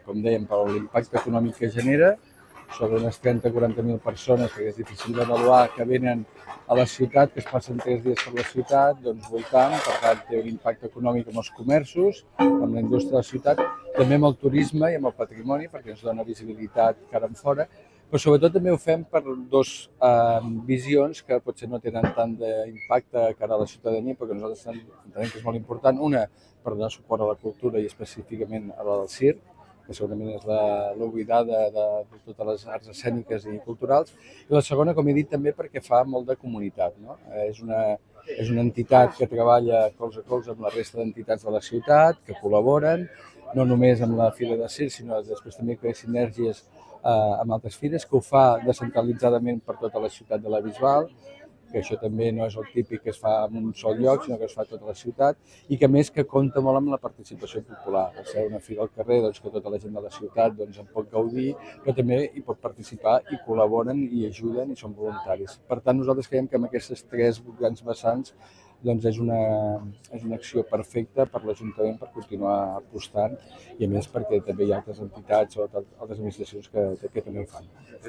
com dèiem, per l'impacte econòmic que genera, sobre unes 30-40.000 persones, perquè és difícil d'avaluar, que venen a la ciutat, que es passen 3 dies per la ciutat, doncs voltant, per tant té un impacte econòmic amb els comerços, amb la indústria de la ciutat, també amb el turisme i amb el patrimoni, perquè ens dona visibilitat cara enfora, però sobretot també ho fem per dues visions que potser no tenen tant d'impacte cara a la ciutadania, però que nosaltres entenem que és molt important. Una, per donar suport a la cultura i específicament a la del circ, que segurament és l'oblidada de totes les arts escèniques i culturals, i la segona, com he dit, també perquè fa molt de comunitat, no? És una entitat que treballa colze a colze amb la resta d'entitats de la ciutat, que col·laboren, no només amb la Fira de Circ, sinó després també crea sinergies amb altres fires, que ho fa descentralitzadament per tota la ciutat de la Bisbal, que això també no és el típic que es fa en un sol lloc, sinó que es fa a tota la ciutat, i que a més que compta molt amb la participació popular. Al ser una fira al carrer, doncs, que tota la gent de la ciutat doncs, en pot gaudir, però també hi pot participar i col·laboren i ajuden i són voluntaris. Per tant, nosaltres creiem que amb aquestes 3 grans vessants doncs és una acció perfecta per l'Ajuntament per continuar apostant i a més perquè també hi ha altres entitats o altres administracions que també ho fan.